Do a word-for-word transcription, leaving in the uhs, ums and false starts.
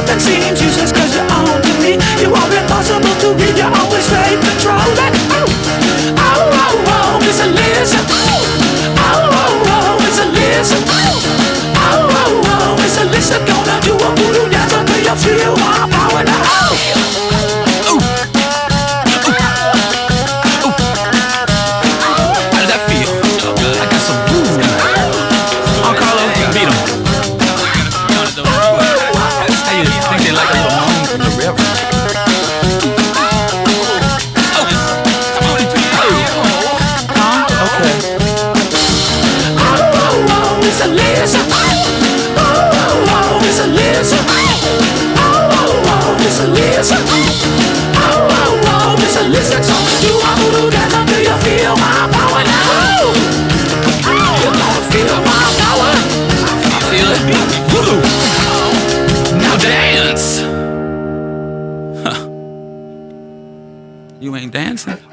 nothing seems useless cause you're on to me. You are impossible to read, you always take control. And oh, oh, oh, oh, it's a listen. Oh, oh, oh, it's a listen. Oh, oh, oh, it's a listen. Gonna do a voodoo dance until you feel my power now. Oh. Now dance. Huh. You ain't dancing.